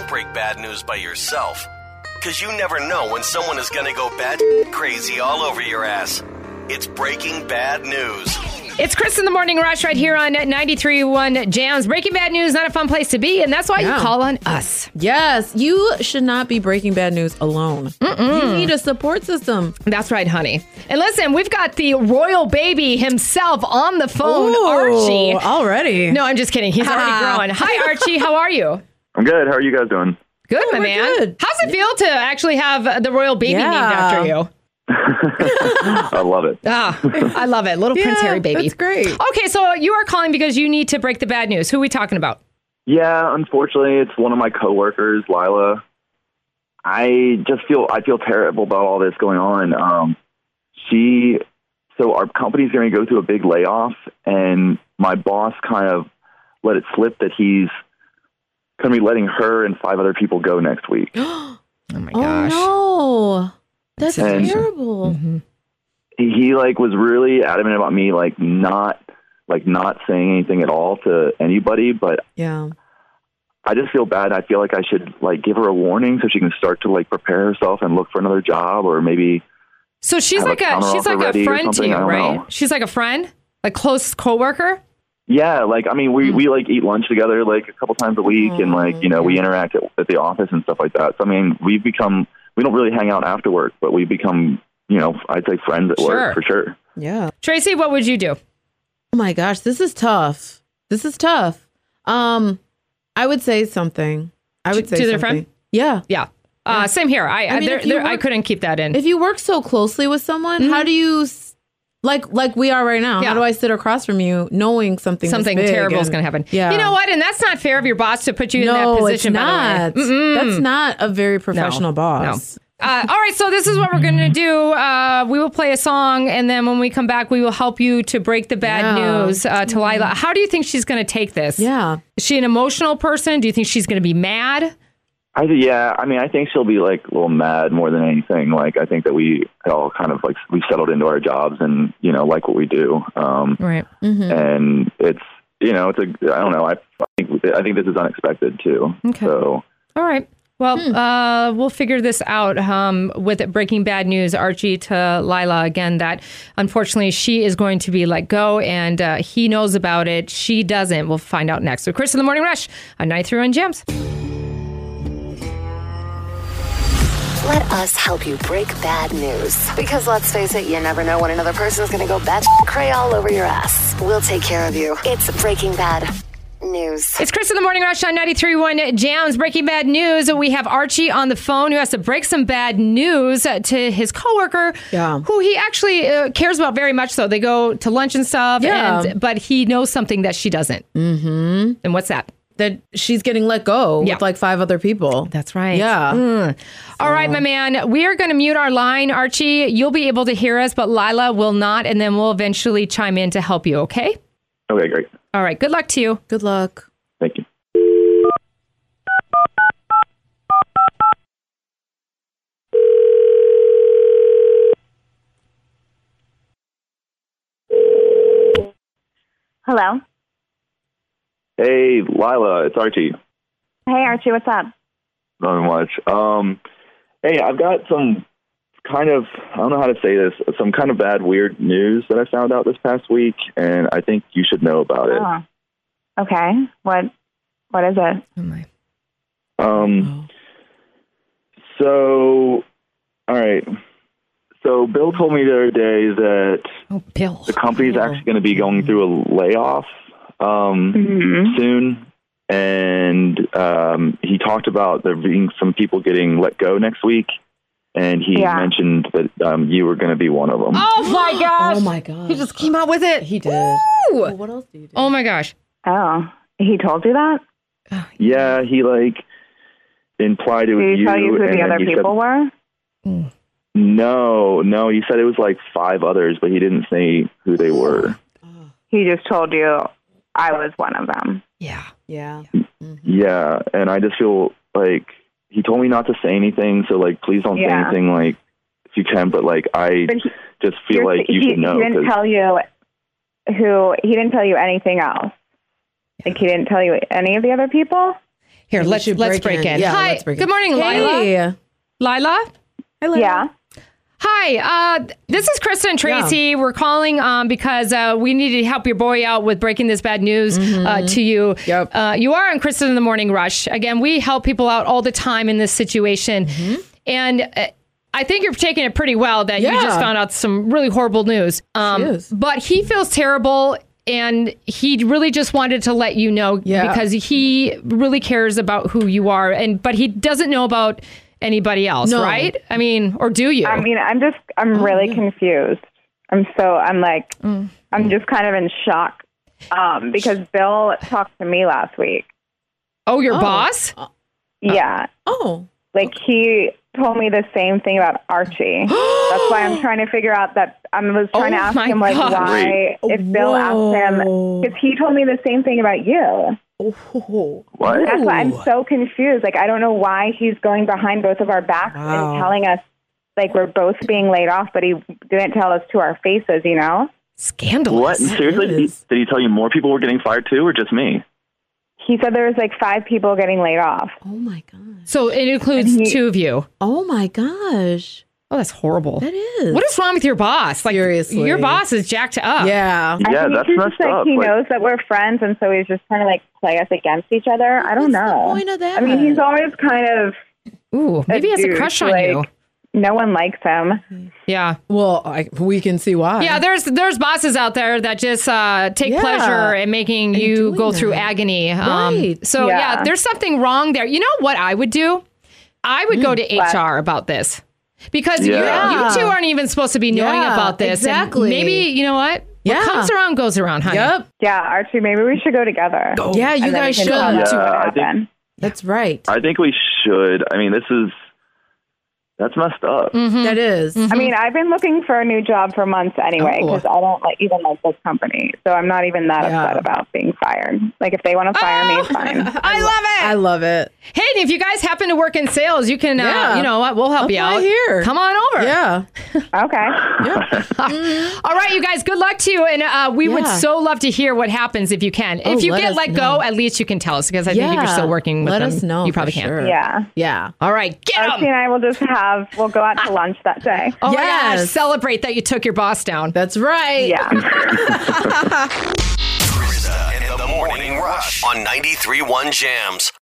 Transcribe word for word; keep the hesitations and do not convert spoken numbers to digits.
don't break bad news by yourself. Because you never know when someone is going to go bad crazy all over your ass. It's Breaking Bad News. It's Chris in the Morning Rush right here on ninety-three point one Jams. Breaking Bad News, not a fun place to be, and that's why yeah. you call on us. Yes, you should not be breaking bad news alone. Mm-mm. You need a support system. That's right, honey. And listen, we've got the royal baby himself on the phone, Ooh, Archie. Already? No, I'm just kidding. He's already growing. Hi, Archie. How are you? I'm good. How are you guys doing? Good, oh, my man. Good. How's it feel to actually have the royal baby yeah. named after you? I love it. Ah, I love it. Little yeah, Prince Harry baby. That's great. Okay, so you are calling because you need to break the bad news. Who are we talking about? Yeah, unfortunately, it's one of my coworkers, Lila. I just feel I feel terrible about all this going on. Um, she, so our company's going to go through a big layoff, and my boss kind of let it slip that he's going to be letting her and five other people go next week. Oh my gosh! Oh no. That's and terrible. Mm-hmm. He, he like was really adamant about me like not like not saying anything at all to anybody, but yeah, I just feel bad. I feel like I should like give her a warning so she can start to like prepare herself and look for another job, or maybe. So she's like a, a she's like a friend to you, right? Know. She's like a friend, like close coworker. Yeah, like I mean, we, mm. we like eat lunch together like a couple times a week, mm. and like you know we interact at, at the office and stuff like that. So I mean, we've become. We don't really hang out after work, but we become, you know, I'd say friends at sure. work for sure. Yeah. Tracy, what would you do? Oh my gosh, this is tough. This is tough. Um, I would say something. I would say to their something. friend. Yeah. Yeah. Uh, yeah. Same here. I I, mean, there, there, work, I couldn't keep that in. If you work so closely with someone, mm-hmm. how do you like like we are right now? Yeah. How do I sit across from you knowing something something terrible is going to happen? Yeah. You know what? And that's not fair of your boss to put you no, in that position. It's not. By the way. That's not a very professional no. boss. No. Uh, all right, so this is what we're going to do. Uh, we will play a song, and then when we come back, we will help you to break the bad yeah. news uh, to Lila. How do you think she's going to take this? Yeah. Is she an emotional person? Do you think she's going to be mad? I yeah, I mean, I think she'll be like a little mad more than anything. Like, I think that we all kind of like we've settled into our jobs and you know like what we do. Um, right. Mm-hmm. And it's you know it's a I don't know I, I think I think this is unexpected too. Okay. So all right. Well, hmm. uh, we'll figure this out um, with Breaking Bad News, Archie, to Lila. Again, that unfortunately she is going to be let go, and uh, he knows about it. She doesn't. We'll find out next. So, Chris in the Morning Rush on ninety-three point one Jams. Let us help you break bad news. Because let's face it, you never know when another person is going to go bat cray all over your ass. We'll take care of you. It's Breaking Bad News. It's Chris in the Morning Rush on ninety-three point one Jams. Breaking Bad News. We have Archie on the phone who has to break some bad news to his coworker, yeah. who he actually uh, cares about very much. So they go to lunch and stuff, yeah. and, but he knows something that she doesn't. Mm-hmm. And what's that? That she's getting let go yeah. with like five other people. That's right. Yeah. Mm. So. All right, my man. We are going to mute our line, Archie. You'll be able to hear us, but Lila will not, and then we'll eventually chime in to help you, okay? Okay, great. All right. Good luck to you. Good luck. Thank you. Hello. Hey, Lila, it's Archie. Hey, Archie, what's up? Not much. Um, hey, I've got some kind of, I don't know how to say this, some kind of bad, weird news that I found out this past week, and I think you should know about it. Oh. Okay. What? What is it? Oh my. Um. So, all right. So Bill told me the other day that oh, Bill. the company's Bill. actually going to be going through a layoff um, mm-hmm. soon. And um, he talked about there being some people getting let go next week. And he yeah. mentioned that um, you were going to be one of them. Oh, my gosh. Oh, my gosh. He just came out with it. He did. Well, what else did he do? Oh, my gosh. Oh, he told you that? Yeah, he, like, implied it was you. Did he tell you who and the other people said, were? Mm. No, no. He said it was, like, five others, but he didn't say who they were. He just told you I was one of them. Yeah. Yeah. Mm-hmm. Yeah, and I just feel like he told me not to say anything, so, like, please don't yeah. say anything, like, if you can, but, like, I but he, just feel like you he, should know. He didn't tell you who, he didn't tell you anything else. Like, he didn't tell you any of the other people? Here, We let's should let's break in. Yeah, Hi. let's break Good in. morning, Lila. Hey. Lila? Yeah. Hi, uh, this is Krista and Tracy. We're calling um, because uh, we need to help your boy out with breaking this bad news uh, to you. Yep. Uh, you are on Krista in the Morning Rush. Again, we help people out all the time in this situation. And uh, I think you're taking it pretty well that you Yeah. just found out some really horrible news. Um, She is. but he feels terrible. And he really just wanted to let you know Yeah. because he really cares about who you are. And but he doesn't know about anybody else, No. right? I mean, or do you? I mean, I'm just, I'm Oh, really confused. I'm so, I'm like, I'm just kind of in shock um, because Bill talked to me last week. Oh, your Oh. boss? Yeah. Oh. Like he told me the same thing about Archie. That's why I'm trying to figure out that I was trying Oh to ask my him like God. why Wait. if Bill asked him Whoa. because he told me the same thing about you. Oh. What? That's why I'm so confused. Like I don't know why he's going behind both of our backs Wow. and telling us like we're both being laid off, but he didn't tell us to our faces. You know? Scandalous. What? Seriously? Did he, is. did he tell you more people were getting fired too, or just me? He said there was like five people getting laid off. Oh my gosh. So it includes And he- two of you. Oh my gosh. Oh, that's horrible. That is. What is wrong with your boss? Like, Seriously. your boss is jacked up. Yeah. I Yeah, think that's he's messed just like up. he Like- knows that we're friends, and so he's just trying to like play us against each other. I don't What's the know. point of that? I mean, he's always kind of Ooh, maybe he has a douche, crush on like, you. No one likes him. Yeah. Well, I, we can see why. Yeah, there's there's bosses out there that just uh, take Yeah. pleasure in making And you doing go through that. agony. Um, Right. So yeah. Yeah. there's something wrong there. You know what I would do? I would go to H R about this because you Yeah. you two aren't even supposed to be knowing Yeah, about this. And exactly. maybe you know what? Yeah. What comes around goes around, honey. Yep. Yeah, Archie, maybe we should go together. Yeah, you And then we guys can should. talk about Yeah, what I think- happened. That's right. I think we should. I mean, this is that's messed up. That is. I mean, I've been looking for a new job for months anyway Oh. because I don't like even like this company, so I'm not even that Yeah. upset about being fired. Like if they want to fire me, fine. I love it. I love it. Hey, and if you guys happen to work in sales, you can, uh, Yeah. you know what, we'll help you Apply out. here. Come on over. Yeah. Okay. All right, you guys, good luck to you. And uh, we would Yeah. so love to hear what happens if you can. Oh, if you let get us let know. go, at least you can tell us because I think if you're Yeah. still working with Let them, us know you probably for can. sure. Yeah. Yeah. All right, get Archie 'em. and I will just have we'll go out to lunch that day. Oh my gosh, Yes. celebrate that you took your boss down. That's right. Yeah. Krista and the Morning Rush on ninety-three point one Jams.